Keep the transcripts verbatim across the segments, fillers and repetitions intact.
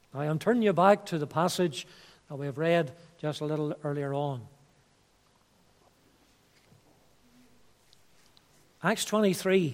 Now, I'm turning you back to the passage that we have read just a little earlier on. Acts twenty-three,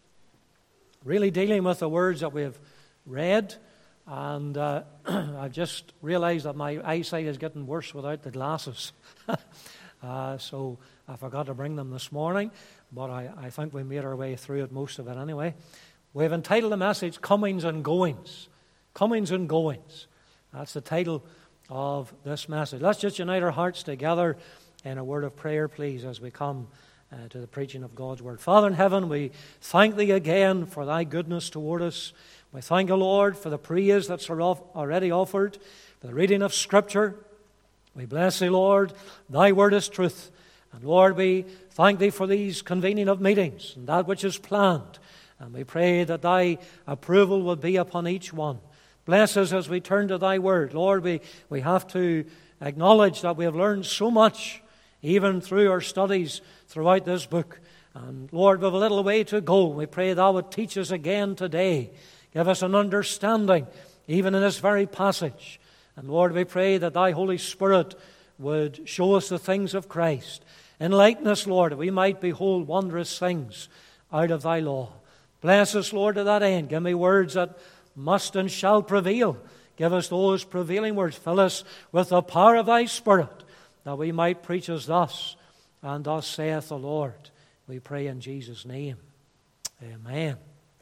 really dealing with the words that we have read, and uh, I've just realized that my eyesight is getting worse without the glasses. uh, so I forgot to bring them this morning, but I, I think we made our way through it, most of it anyway. We've entitled the message, Comings and Goings. Comings and Goings. That's the title of this message. Let's just unite our hearts together in a word of prayer, please, as we come uh, to the preaching of God's Word. Father in heaven, we thank Thee again for Thy goodness toward us. We thank You, Lord, for the praise that's already offered, for the reading of Scripture. We bless Thee, Lord. Thy Word is truth. And Lord, we thank Thee for these convening of meetings and that which is planned. And we pray that Thy approval will be upon each one. Bless us as we turn to Thy Word. Lord, we, we have to acknowledge that we have learned so much, even through our studies throughout this book. And Lord, we have a little way to go. We pray Thou would teach us again today. Give us an understanding, even in this very passage. And Lord, we pray that Thy Holy Spirit would show us the things of Christ. Enlighten us, Lord, that we might behold wondrous things out of Thy law. Bless us, Lord, to that end. Give me words that must and shall prevail. Give us those prevailing words. Fill us with the power of Thy Spirit, that we might preach as thus, and thus saith the Lord. We pray in Jesus' name. Amen.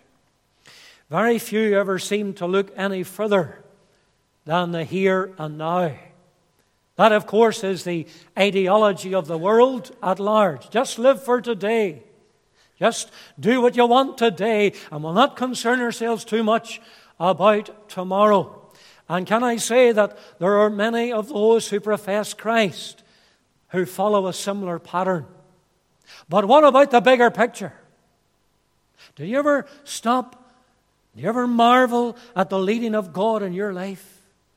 Very few ever seem to look any further than the here and now. That, of course, is the ideology of the world at large. Just live for today. Just do what you want today, and we'll not concern ourselves too much about tomorrow. And can I say that there are many of those who profess Christ who follow a similar pattern. But what about the bigger picture? Do you ever stop? Do you ever marvel at the leading of God in your life?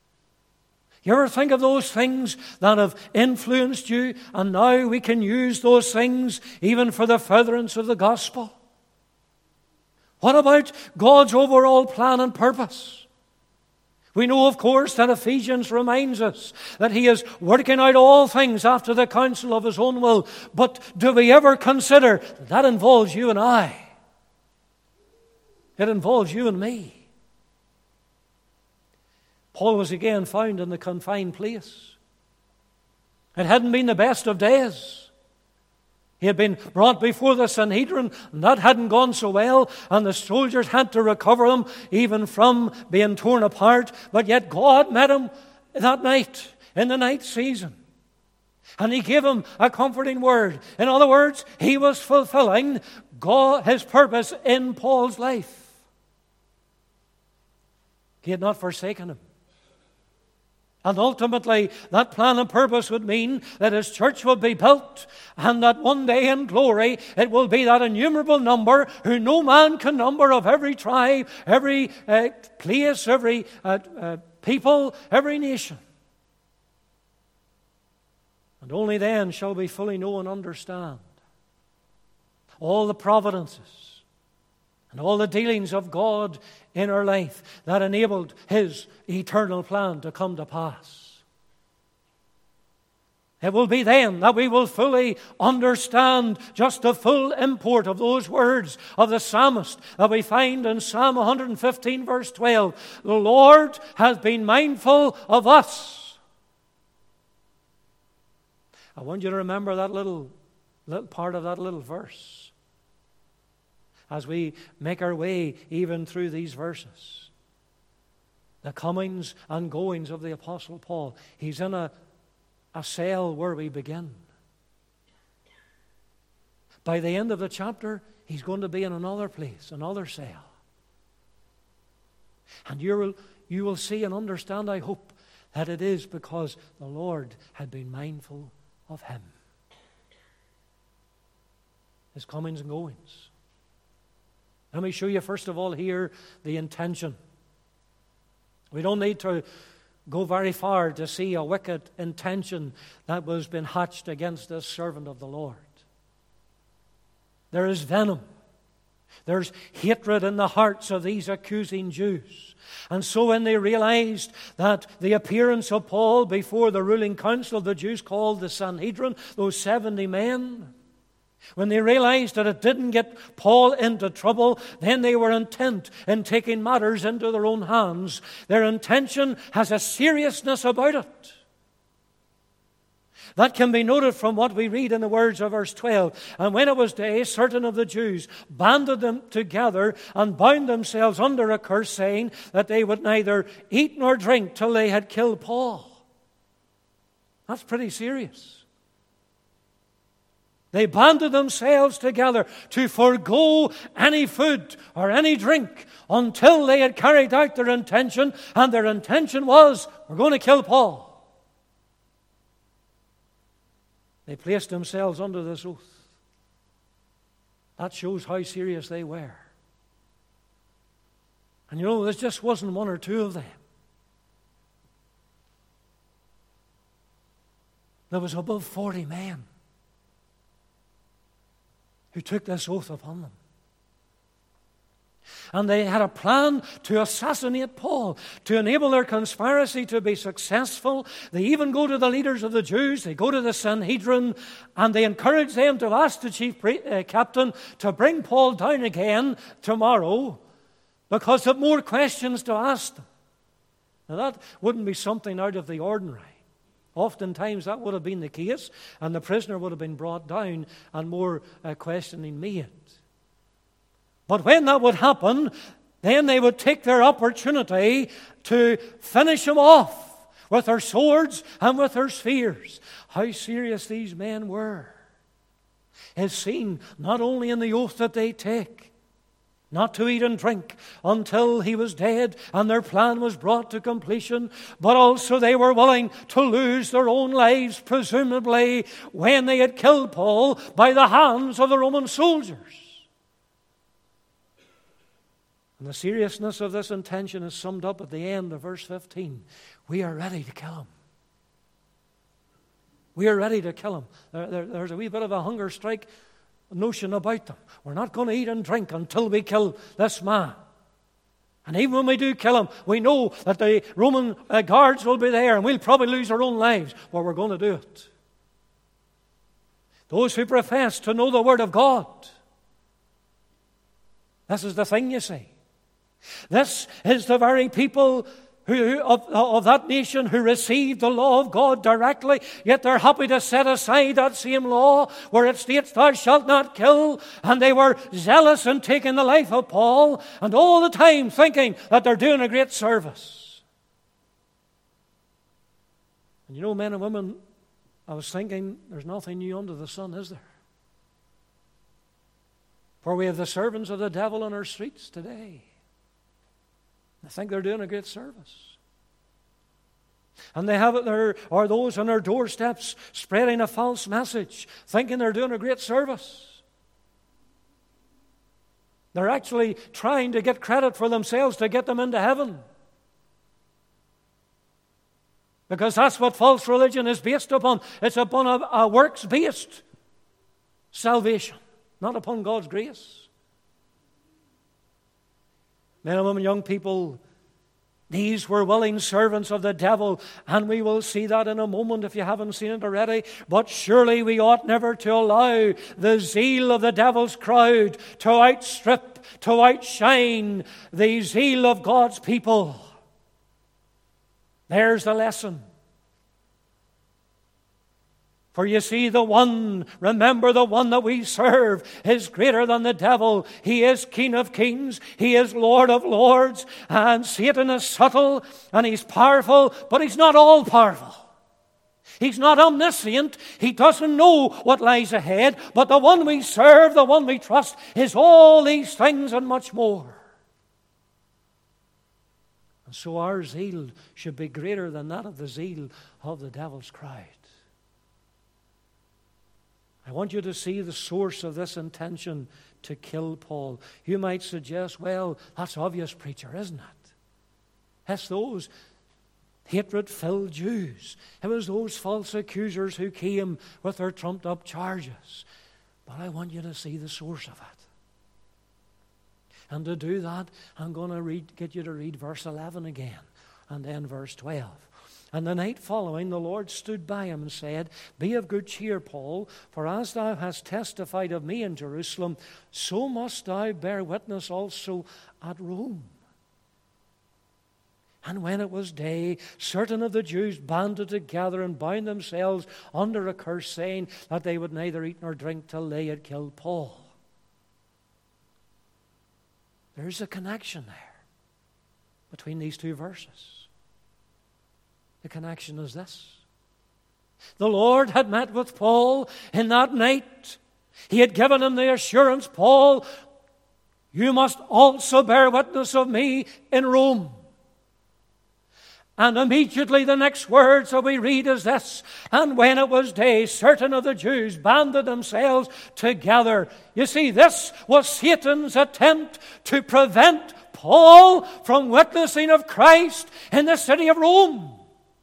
You ever think of those things that have influenced you, and now we can use those things even for the furtherance of the gospel? What about God's overall plan and purpose? We know, of course, that Ephesians reminds us that He is working out all things after the counsel of His own will. But do we ever consider that that involves you and I? It involves you and me. Paul was again found in the confined place. It hadn't been the best of days. He had been brought before the Sanhedrin, and that hadn't gone so well, and the soldiers had to recover him even from being torn apart. But yet God met him that night, in the night season. And He gave him a comforting word. In other words, he was fulfilling God, His purpose in Paul's life. He had not forsaken him. And ultimately, that plan and purpose would mean that His church will be built, and that one day in glory it will be that innumerable number who no man can number, of every tribe, every uh, place, every uh, uh, people, every nation. And only then shall we fully know and understand all the providences and all the dealings of God in our life that enabled His eternal plan to come to pass. It will be then that we will fully understand just the full import of those words of the psalmist that we find in Psalm one fifteen verse twelve. The Lord has been mindful of us. I want you to remember that little, little part of that little verse as we make our way even through these verses. The comings and goings of the Apostle Paul. He's in a, a cell where we begin. By the end of the chapter, he's going to be in another place, another cell. And you will, you will see and understand, I hope, that it is because the Lord had been mindful of him. His comings and goings. Let me show you first of all here the intention. We don't need to go very far to see a wicked intention that was been hatched against this servant of the Lord. There is venom. There's hatred in the hearts of these accusing Jews. And so when they realized that the appearance of Paul before the ruling council of the Jews called the Sanhedrin, those seventy men, when they realized that it didn't get Paul into trouble, then they were intent in taking matters into their own hands. Their intention has a seriousness about it that can be noted from what we read in the words of verse twelve. And when it was day, certain of the Jews banded them together and bound themselves under a curse, saying that they would neither eat nor drink till they had killed Paul. That's pretty serious. They banded themselves together to forego any food or any drink until they had carried out their intention, and their intention was, we're going to kill Paul. They placed themselves under this oath. That shows how serious they were. And you know, this just wasn't one or two of them. There was above forty men who took this oath upon them. And they had a plan to assassinate Paul, to enable their conspiracy to be successful. They even go to the leaders of the Jews, they go to the Sanhedrin, and they encourage them to ask the chief pre- uh, captain to bring Paul down again tomorrow, because of more questions to ask them. Now that wouldn't be something out of the ordinary. Oftentimes that would have been the case, and the prisoner would have been brought down and more uh, questioning made. But when that would happen, then they would take their opportunity to finish him off with their swords and with their spears. How serious these men were is seen not only in the oath that they take, not to eat and drink until he was dead and their plan was brought to completion, but also they were willing to lose their own lives, presumably when they had killed Paul by the hands of the Roman soldiers. And the seriousness of this intention is summed up at the end of verse fifteen. We are ready to kill him. We are ready to kill him. There, there, there's a wee bit of a hunger strike notion about them. We're not going to eat and drink until we kill this man. And even when we do kill him, we know that the Roman uh, guards will be there and we'll probably lose our own lives, but we're going to do it. Those who profess to know the Word of God, this is the thing, you see. This is the very people who, of, of that nation who received the law of God directly, yet they're happy to set aside that same law where it states, thou shalt not kill, and they were zealous in taking the life of Paul, and all the time thinking that they're doing a great service. And you know, men and women, I was thinking, there's nothing new under the sun, is there? For we have the servants of the devil on our streets today. I think they're doing a great service. And they have it there, or those on their doorsteps spreading a false message, thinking they're doing a great service. They're actually trying to get credit for themselves to get them into heaven. Because that's what false religion is based upon. It's upon a, a works-based salvation, not upon God's grace. Men and women, young people, these were willing servants of the devil, and we will see that in a moment if you haven't seen it already. But surely we ought never to allow the zeal of the devil's crowd to outstrip, to outshine the zeal of God's people. There's the lesson. For you see, the one, remember the one that we serve is greater than the devil. He is King of kings. He is Lord of lords. And Satan is subtle and he's powerful, but he's not all powerful. He's not omniscient. He doesn't know what lies ahead. But the one we serve, the one we trust, is all these things and much more. And so our zeal should be greater than that of the zeal of the devil's crowd. I want you to see the source of this intention to kill Paul. You might suggest, well, that's obvious, preacher, isn't it? It's those hatred-filled Jews. It was those false accusers who came with their trumped-up charges. But I want you to see the source of it. And to do that, I'm going to read, get you to read verse eleven again, and then verse twelve. And the night following, the Lord stood by him and said, Be of good cheer, Paul, for as thou hast testified of me in Jerusalem, so must thou bear witness also at Rome. And when it was day, certain of the Jews banded together and bound themselves under a curse, saying that they would neither eat nor drink till they had killed Paul. There's a connection there between these two verses. The connection is this. The Lord had met with Paul in that night. He had given him the assurance, Paul, you must also bear witness of me in Rome. And immediately the next words that we read is this, and when it was day, certain of the Jews banded themselves together. You see, this was Satan's attempt to prevent Paul from witnessing of Christ in the city of Rome.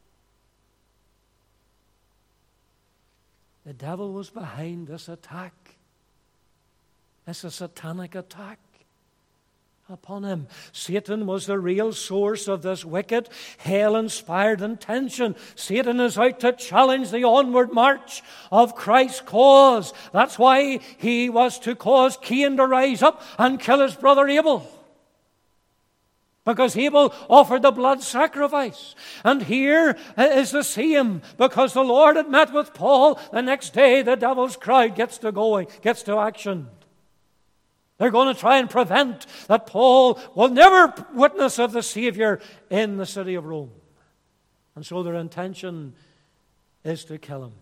The devil was behind this attack. It's a satanic attack upon him. Satan was the real source of this wicked, hell-inspired intention. Satan is out to challenge the onward march of Christ's cause. That's why he was to cause Cain to rise up and kill his brother Abel. Because Abel offered the blood sacrifice. And here is the same. Because the Lord had met with Paul, the next day the devil's crowd gets to going, gets to action. They're going to try and prevent that Paul will never witness of the Savior in the city of Rome. And so their intention is to kill him.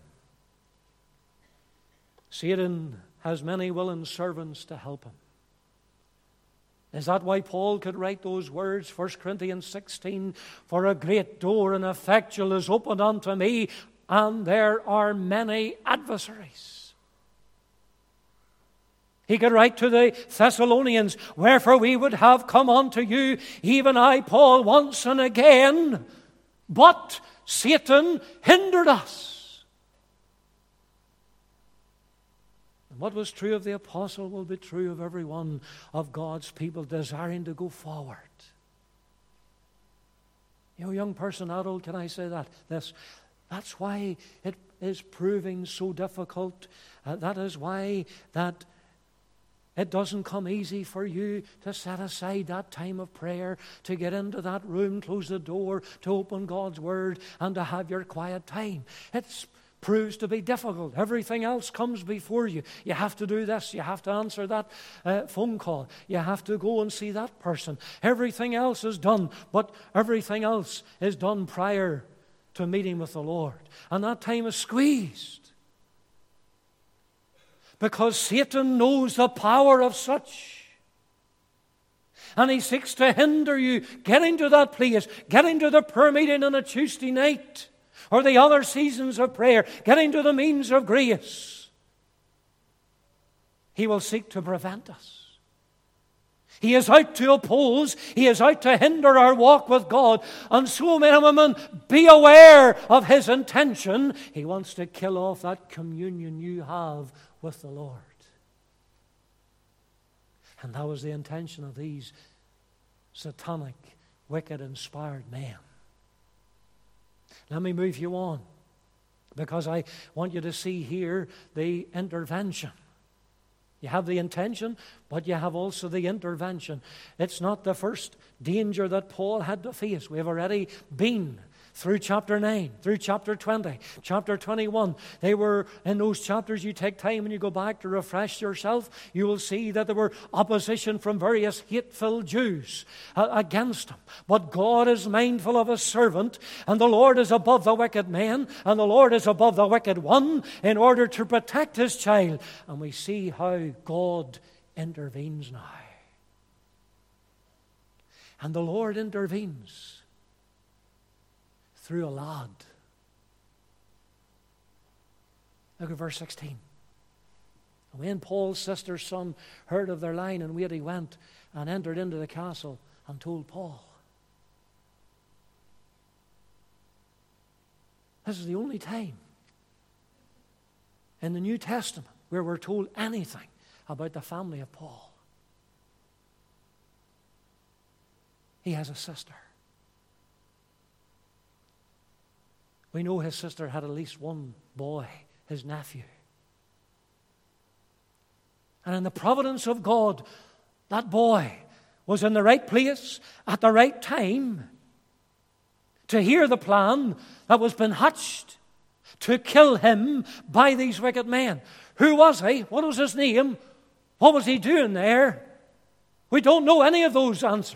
Satan has many willing servants to help him. Is that why Paul could write those words, First Corinthians sixteen, For a great door and effectual is opened unto me, and there are many adversaries. He could write to the Thessalonians, Wherefore we would have come unto you, even I, Paul, once and again, but Satan hindered us. What was true of the apostle will be true of every one of God's people desiring to go forward. You know, young person, adult, can I say that? This, that's why it is proving so difficult. Uh, that is why that it doesn't come easy for you to set aside that time of prayer, to get into that room, close the door, to open God's Word, and to have your quiet time. It's proves to be difficult. Everything else comes before you. You have to do this. You have to answer that uh, phone call. You have to go and see that person. Everything else is done, but everything else is done prior to meeting with the Lord. And that time is squeezed. Because Satan knows the power of such. And he seeks to hinder you getting to that place, getting to the prayer meeting on a Tuesday night, or the other seasons of prayer, getting to the means of grace. He will seek to prevent us. He is out to oppose. He is out to hinder our walk with God. And so, men and women, be aware of his intention. He wants to kill off that communion you have with the Lord. And that was the intention of these satanic, wicked, inspired men. Let me move you on, because I want you to see here the intervention. You have the intention, but you have also the intervention. It's not the first danger that Paul had to face. We have already been through chapter nine, through chapter twenty, chapter twenty-one. They were, in those chapters, you take time and you go back to refresh yourself, you will see that there were opposition from various hate-filled Jews uh, against him. But God is mindful of his servant, and the Lord is above the wicked man, and the Lord is above the wicked one, in order to protect his child. And we see how God intervenes now. And the Lord intervenes through a lad. Look at verse sixteen. And when Paul's sister's son heard of their line and wait, he went and entered into the castle and told Paul. This is the only time in the New Testament where we're told anything about the family of Paul. he has a sister. We know his sister had at least one boy, his nephew. And in the providence of God, that boy was in the right place at the right time to hear the plan that was being hatched to kill him by these wicked men. Who was he? What was his name? What was he doing there? We don't know any of those answers.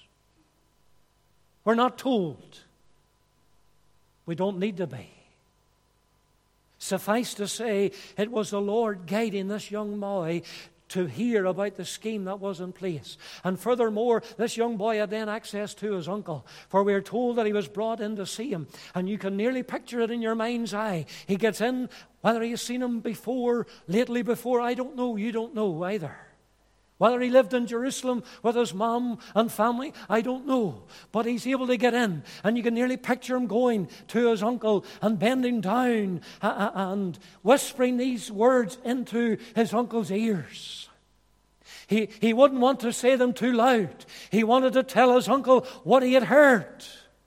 We're not told. We don't need to be. Suffice to say, it was the Lord guiding this young boy to hear about the scheme that was in place. And furthermore, this young boy had then access to his uncle, for we are told that he was brought in to see him. And you can nearly picture it in your mind's eye. He gets in, whether he has seen him before, lately before, I don't know, you don't know either. Whether he lived in Jerusalem with his mom and family, I don't know. But he's able to get in. And you can nearly picture him going to his uncle and bending down and whispering these words into his uncle's ears. He, he wouldn't want to say them too loud. He wanted to tell his uncle what he had heard.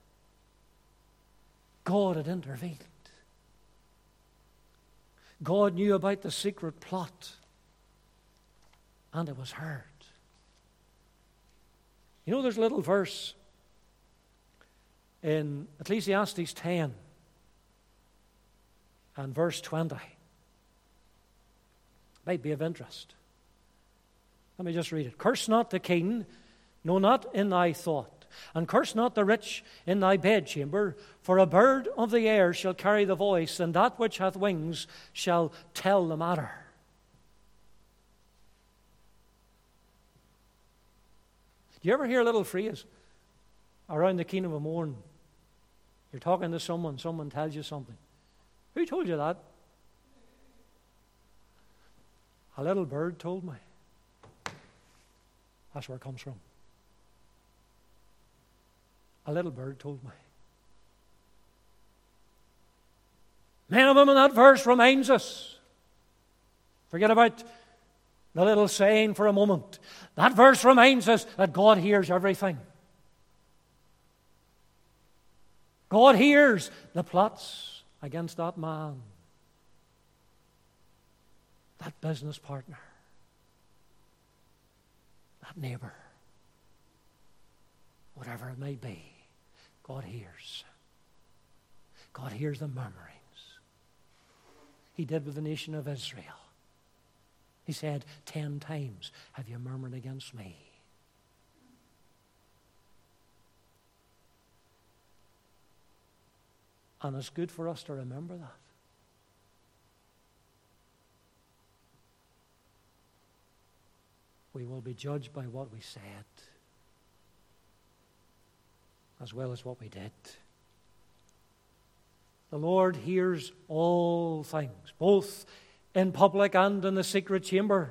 God had intervened. God knew about the secret plot. And it was heard. You know, there's a little verse in Ecclesiastes ten and verse twenty. Might be of interest. Let me just read it. Curse not the king, no, not in thy thought, and curse not the rich in thy bedchamber, for a bird of the air shall carry the voice, and that which hath wings shall tell the matter. Do you ever hear a little phrase around the kingdom of morn? You're talking to someone, someone tells you something. Who told you that? A little bird told me. That's where it comes from. A little bird told me. Men and women, that verse reminds us. Forget about the little saying for a moment. That verse reminds us that God hears everything. God hears the plots against that man, that business partner, that neighbor, whatever it may be. God hears. God hears the murmurings. He did with the nation of Israel. He said, ten times have you murmured against me. And it's good for us to remember that. We will be judged by what we said, as well as what we did. The Lord hears all things, both in public and in the secret chamber.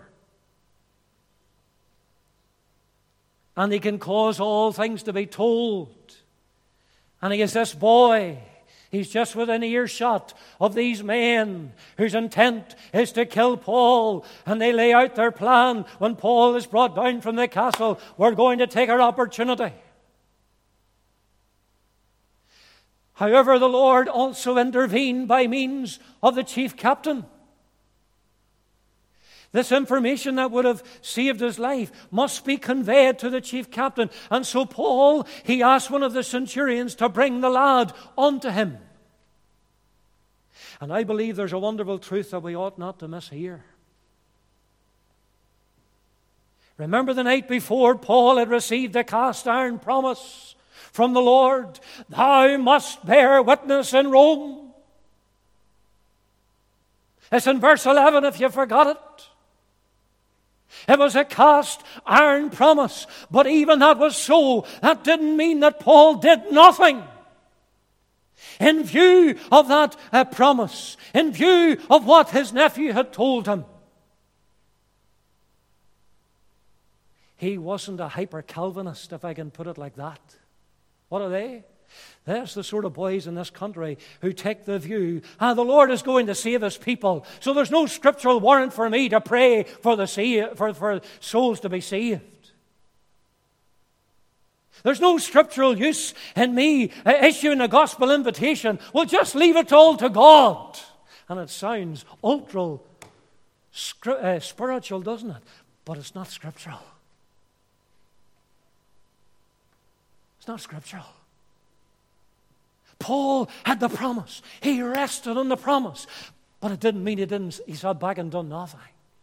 And He can cause all things to be told. And He is this boy. He's just within earshot of these men whose intent is to kill Paul. And they lay out their plan when Paul is brought down from the castle. We're going to take our opportunity. However, the Lord also intervened by means of the chief captain. This information that would have saved his life must be conveyed to the chief captain. And so Paul, he asked one of the centurions to bring the lad unto him. And I believe there's a wonderful truth that we ought not to miss here. Remember the night before Paul had received the cast iron promise from the Lord, thou must bear witness in Rome. It's in verse eleven if you forgot it. It was a cast iron promise. But even that was so, that didn't mean that Paul did nothing. In view of that uh, promise, in view of what his nephew had told him, he wasn't a hyper-Calvinist, if I can put it like that. What are they? There's the sort of boys in this country who take the view, ah, the Lord is going to save His people, so there's no scriptural warrant for me to pray for the sa- for, for souls to be saved. There's no scriptural use in me uh, issuing a gospel invitation. Well, just leave it all to God. And it sounds ultra scri- uh, spiritual, doesn't it? But it's not scriptural. It's not scriptural. Paul had the promise. He rested on the promise. But it didn't mean he didn't. He sat back and done nothing.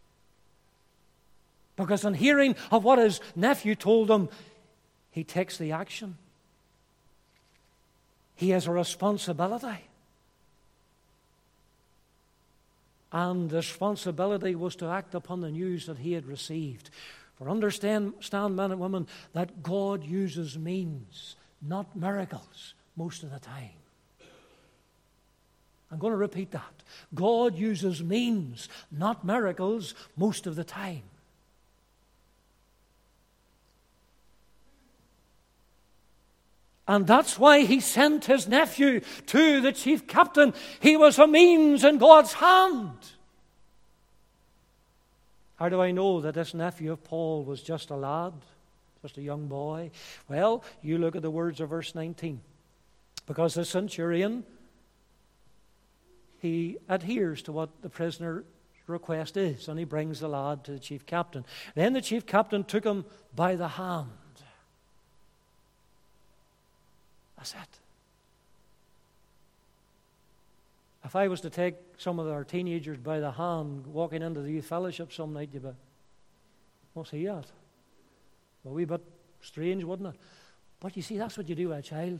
Because on hearing of what his nephew told him, he takes the action. He has a responsibility. And the responsibility was to act upon the news that he had received. For understand, stand, men and women, that God uses means, not miracles, most of the time. I'm going to repeat that. God uses means, not miracles, most of the time. And that's why he sent his nephew to the chief captain. He was a means in God's hand. How do I know that this nephew of Paul was just a lad, just a young boy? Well, you look at the words of verse nineteen. Because the centurion, he adheres to what the prisoner's request is, and he brings the lad to the chief captain. Then the chief captain took him by the hand. That's it. If I was to take some of our teenagers by the hand walking into the youth fellowship some night, you'd be, what's he at? A wee bit strange, wouldn't it? But you see, that's what you do with a child.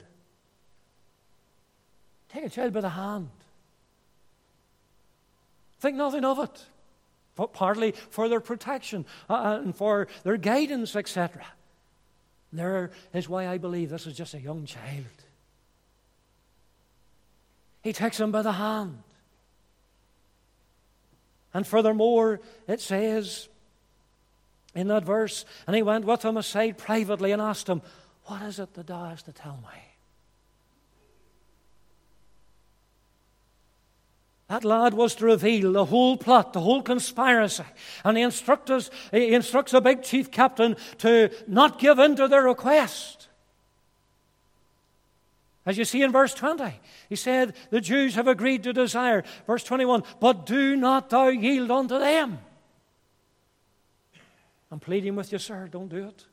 Take a child by the hand. Think nothing of it. But partly for their protection uh, and for their guidance, et cetera. There is why I believe this is just a young child. He takes him by the hand. And furthermore, it says in that verse, and he went with him aside privately and asked him, what is it that thou hast to tell me? That lad was to reveal the whole plot, the whole conspiracy. And he instructs, us, he instructs the big chief captain to not give in to their request. As you see in verse twenty, he said, the Jews have agreed to desire. Verse twenty-one, but do not thou yield unto them. I'm pleading with you, sir, don't do it.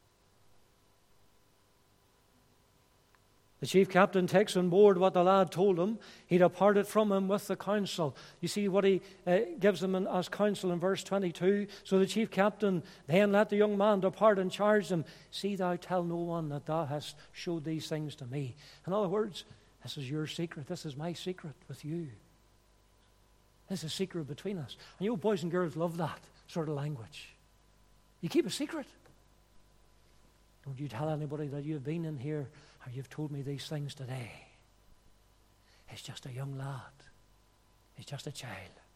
The chief captain takes on board what the lad told him. He departed from him with the counsel. You see what he uh, gives them in, as counsel in verse twenty-two. So the chief captain then let the young man depart and charged him, see thou tell no one that thou hast showed these things to me. In other words, this is your secret. This is my secret with you. This is a secret between us. And you boys and girls love that sort of language. You keep a secret. Don't you tell anybody that you've been in here or you've told me these things today. He's just a young lad. He's just a child.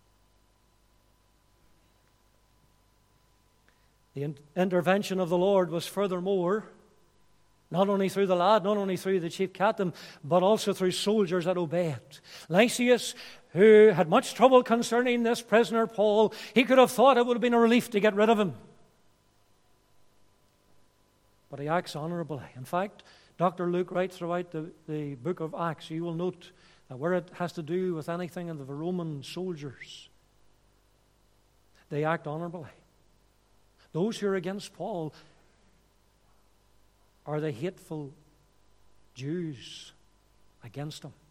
The in- intervention of the Lord was furthermore, not only through the lad, not only through the chief captain, but also through soldiers that obeyed. Lysias, who had much trouble concerning this prisoner Paul, he could have thought it would have been a relief to get rid of him. But he acts honorably. In fact, Doctor Luke, right throughout the, the book of Acts, you will note that where it has to do with anything of the Roman soldiers, they act honorably. Those who are against Paul are the hateful Jews against him.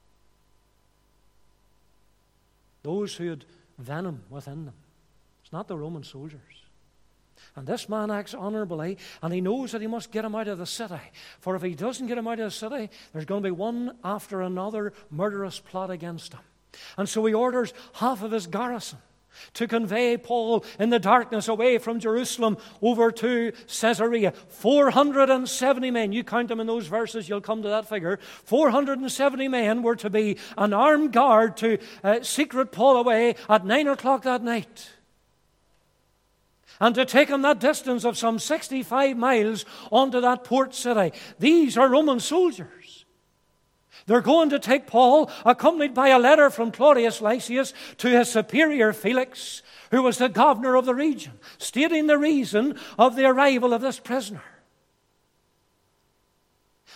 Those who had venom within them. It's not the Roman soldiers. And this man acts honorably, and he knows that he must get him out of the city. For if he doesn't get him out of the city, there's going to be one after another murderous plot against him. And so he orders half of his garrison to convey Paul in the darkness away from Jerusalem over to Caesarea. four hundred seventy men, you count them in those verses, you'll come to that figure. four hundred seventy men were to be an armed guard to uh, secret Paul away at nine o'clock that night. And to take him that distance of some sixty-five miles onto that port city. These are Roman soldiers. They're going to take Paul, accompanied by a letter from Claudius Lysias to his superior Felix, who was the governor of the region, stating the reason of the arrival of this prisoner.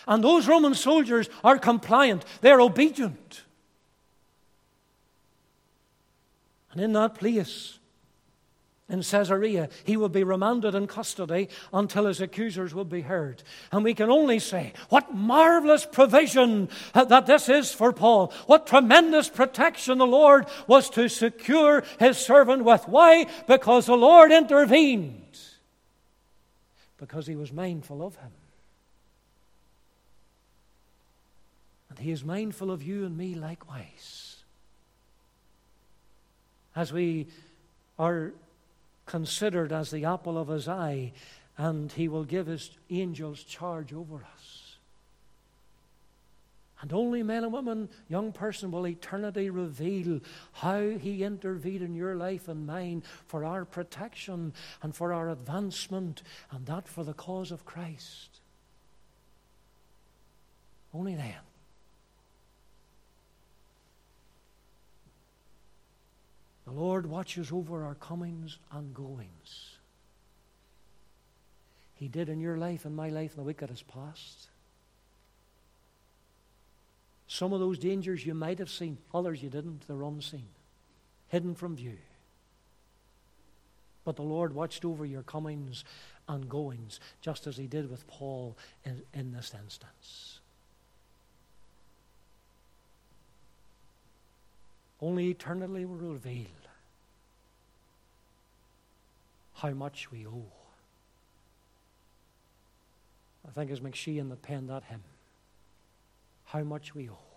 And those Roman soldiers are compliant. They're obedient. And in that place, in Caesarea, he will be remanded in custody until his accusers will be heard. And we can only say, what marvelous provision that this is for Paul. What tremendous protection the Lord was to secure his servant with. Why? Because the Lord intervened. Because he was mindful of him. And he is mindful of you and me likewise. As we are considered as the apple of his eye, and he will give his angels charge over us. And only men and women, young person, will eternity reveal how he intervened in your life and mine for our protection and for our advancement, and that for the cause of Christ. Only then. The Lord watches over our comings and goings. He did in your life and my life in the week that has passed. Some of those dangers you might have seen, others you didn't. They're unseen, hidden from view. But the Lord watched over your comings and goings, just as he did with Paul in, in this instance. Only eternity will reveal how much we owe. I think it's McShane that penned that hymn. How much we owe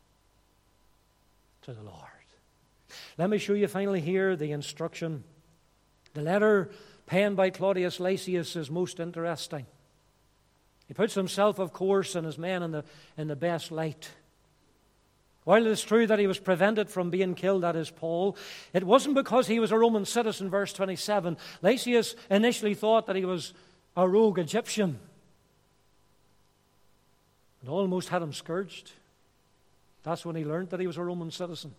to the Lord. Let me show you finally here the instruction. The letter penned by Claudius Lysias is most interesting. He puts himself, of course, and his men in the, in the best light. While it is true that he was prevented from being killed, that is Paul, it wasn't because he was a Roman citizen, verse twenty-seven. Lysias initially thought that he was a rogue Egyptian and almost had him scourged. That's when he learned that he was a Roman citizen.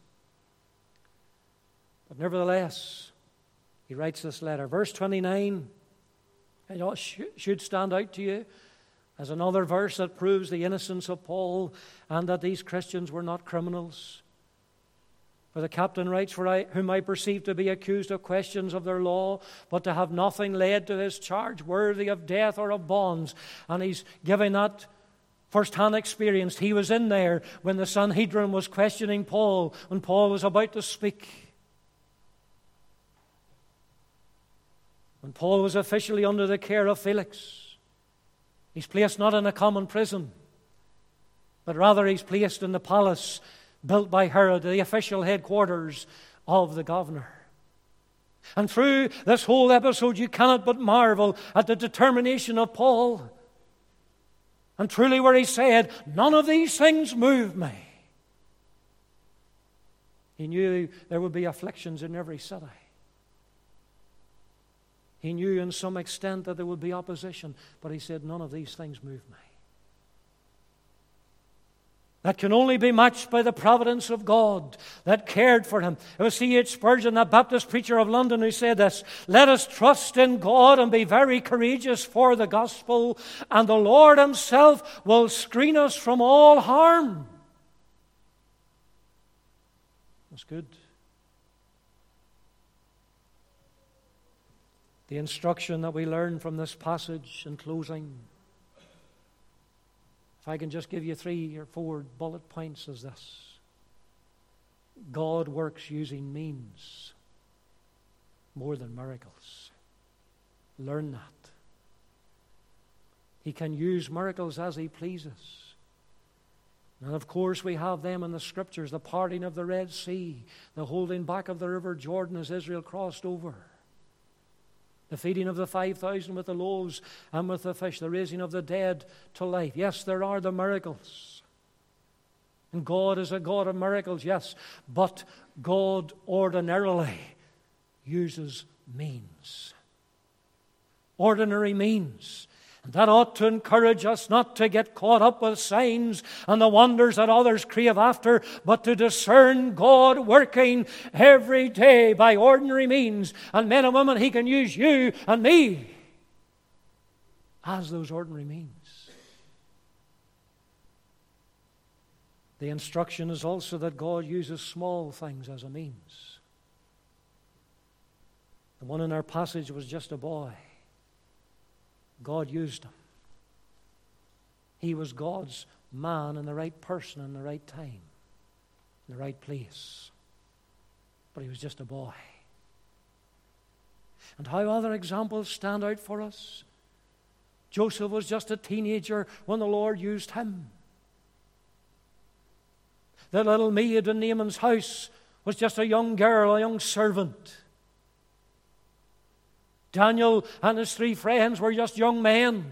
But nevertheless, he writes this letter. Verse twenty-nine, it should stand out to you as another verse that proves the innocence of Paul and that these Christians were not criminals. For the captain writes, For I, whom I perceive to be accused of questions of their law, but to have nothing laid to his charge worthy of death or of bonds. And he's giving that first-hand experience. He was in there when the Sanhedrin was questioning Paul, when Paul was about to speak. When Paul was officially under the care of Felix. He's placed not in a common prison, but rather he's placed in the palace built by Herod, the official headquarters of the governor. And through this whole episode, you cannot but marvel at the determination of Paul. And truly where he said, none of these things move me. He knew there would be afflictions in every city. He knew in some extent that there would be opposition, but he said, none of these things move me. That can only be matched by the providence of God that cared for him. It was C H Spurgeon, that Baptist preacher of London, who said this, Let us trust in God and be very courageous for the gospel, and the Lord himself will screen us from all harm. That's good. The instruction that we learn from this passage in closing, if I can just give you three or four bullet points, is this. God works using means more than miracles. Learn that. He can use miracles as he pleases. And of course we have them in the Scriptures, the parting of the Red Sea, the holding back of the River Jordan as Israel crossed over. The feeding of the five thousand with the loaves and with the fish. The raising of the dead to life. Yes, there are the miracles. And God is a God of miracles, yes. But God ordinarily uses means. Ordinary means. And that ought to encourage us not to get caught up with signs and the wonders that others crave after, but to discern God working every day by ordinary means. And men and women, he can use you and me as those ordinary means. The instruction is also that God uses small things as a means. The one in our passage was just a boy. God used him. He was God's man in the right person in the right time, in the right place. But he was just a boy. And how other examples stand out for us. Joseph was just a teenager when the Lord used him. The little maid in Naaman's house was just a young girl, a young servant. Daniel and his three friends were just young men.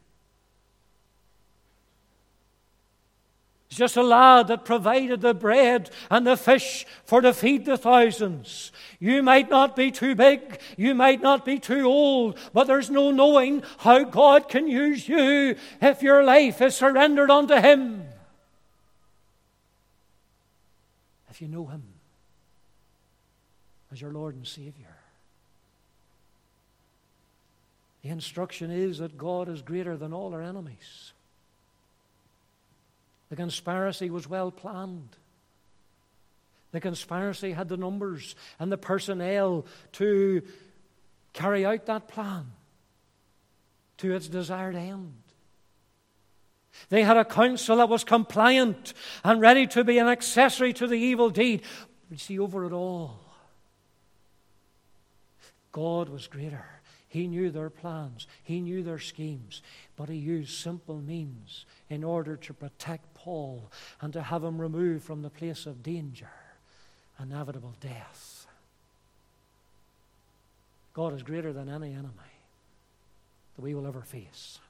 It's just a lad that provided the bread and the fish for to feed the thousands. You might not be too big, you might not be too old, but there's no knowing how God can use you if your life is surrendered unto Him. If you know Him as your Lord and Savior. The instruction is that God is greater than all our enemies. The conspiracy was well planned. The conspiracy had the numbers and the personnel to carry out that plan to its desired end. They had a council that was compliant and ready to be an accessory to the evil deed. But you see, over it all, God was greater. He knew their plans. He knew their schemes. But He used simple means in order to protect Paul and to have him removed from the place of danger, inevitable death. God is greater than any enemy that we will ever face.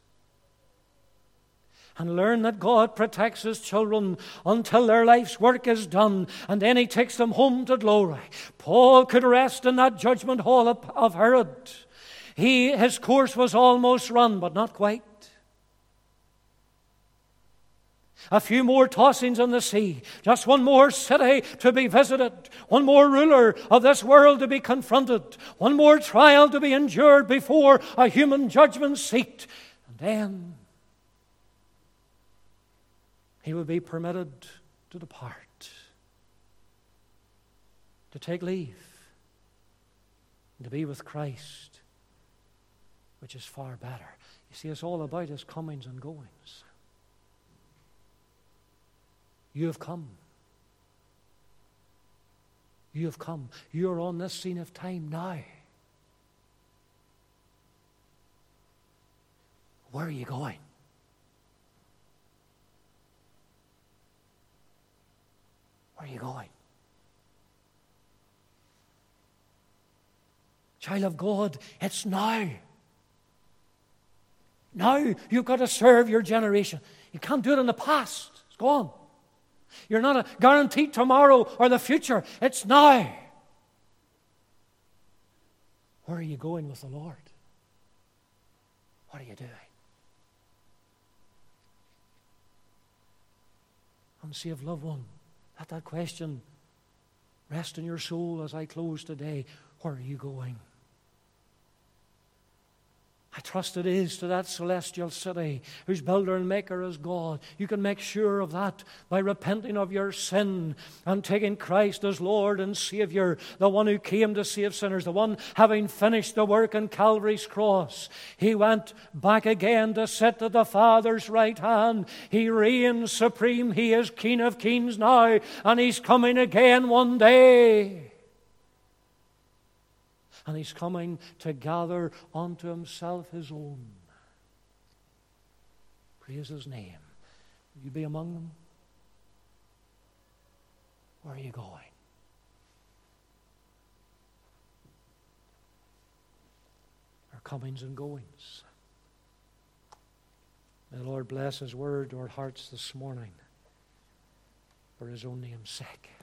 And learn that God protects His children until their life's work is done, and then He takes them home to glory. Paul could rest in that judgment hall of, of Herod. He, his course was almost run, but not quite. A few more tossings on the sea, just one more city to be visited, one more ruler of this world to be confronted, one more trial to be endured before a human judgment seat, and then he would be permitted to depart, to take leave, and to be with Christ, which is far better. You see, it's all about His comings and goings. You have come. You have come. You are on this scene of time now. Where are you going? Where are you going? Child of God, it's now. Now you've got to serve your generation. You can't do it in the past. It's gone. You're not guaranteed tomorrow or the future. It's now. Where are you going with the Lord? What are you doing? Unsaved loved one, let that question rest in your soul as I close today. Where are you going? I trust it is to that celestial city whose builder and maker is God. You can make sure of that by repenting of your sin and taking Christ as Lord and Savior, the one who came to save sinners, the one having finished the work on Calvary's cross. He went back again to sit at the Father's right hand. He reigns supreme. He is King of kings now, and He's coming again one day. And He's coming to gather unto Himself His own. Praise His name. Will you be among them? Where are you going? Our comings and goings. May the Lord bless His word to our hearts this morning for His own name's sake.